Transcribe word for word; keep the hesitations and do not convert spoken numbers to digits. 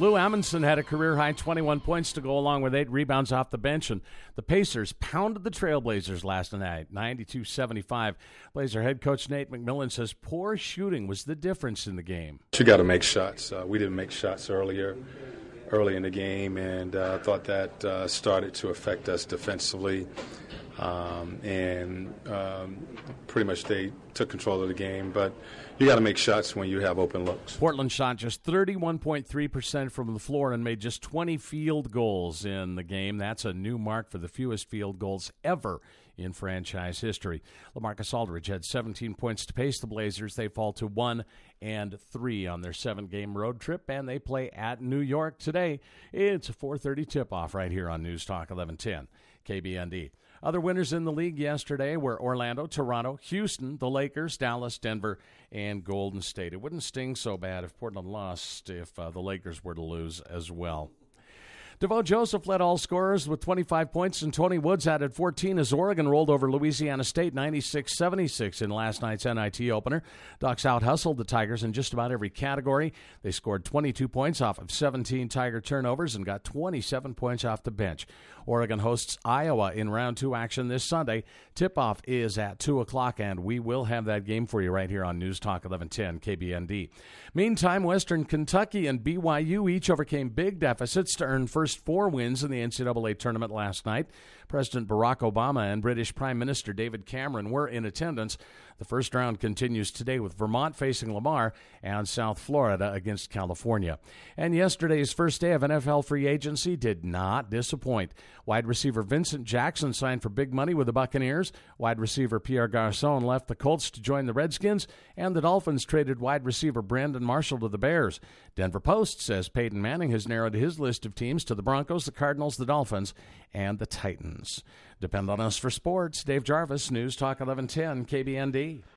Lou Amundsen had a career-high twenty-one points to go along with eight rebounds off the bench, and the Pacers pounded the Trailblazers last night, ninety-two seventy-five. Blazer head coach Nate McMillan says poor shooting was the difference in the game. You got to make shots. Uh, we didn't make shots earlier, early in the game, and I uh, thought that uh, started to affect us defensively. Um, and um, pretty much they took control of the game. But you got to make shots when you have open looks. Portland shot just thirty-one point three percent from the floor and made just twenty field goals in the game. That's a new mark for the fewest field goals ever in franchise history. LaMarcus Aldridge had seventeen points to pace the Blazers. They fall to one and three on their seven-game road trip, and they play at New York today. It's a four thirty tip-off right here on News Talk eleven ten K B N D. Other winners in the league yesterday were Orlando, Toronto, Houston, the Lakers, Dallas, Denver, and Golden State. It wouldn't sting so bad if Portland lost if uh, the Lakers were to lose as well. DeVoe Joseph led all scorers with twenty-five points, and Tony Woods added fourteen as Oregon rolled over Louisiana State ninety-six seventy-six in last night's N I T opener. Ducks out-hustled the Tigers in just about every category. They scored twenty-two points off of seventeen Tiger turnovers and got twenty-seven points off the bench. Oregon hosts Iowa in round two action this Sunday. Tip-off is at two o'clock, and we will have that game for you right here on News Talk eleven ten K B N D. Meantime, Western Kentucky and B Y U each overcame big deficits to earn first four wins in the N C double A tournament last night. President Barack Obama and British Prime Minister David Cameron were in attendance. The first round continues today with Vermont facing Lamar and South Florida against California. And yesterday's first day of N F L free agency did not disappoint. Wide receiver Vincent Jackson signed for big money with the Buccaneers. Wide receiver Pierre Garçon left the Colts to join the Redskins, and the Dolphins traded wide receiver Brandon Marshall to the Bears. Denver Post says Peyton Manning has narrowed his list of teams to the Broncos, the Cardinals, the Dolphins, and the Titans. Depend on us for sports. Dave Jarvis, News Talk eleven ten K B N D.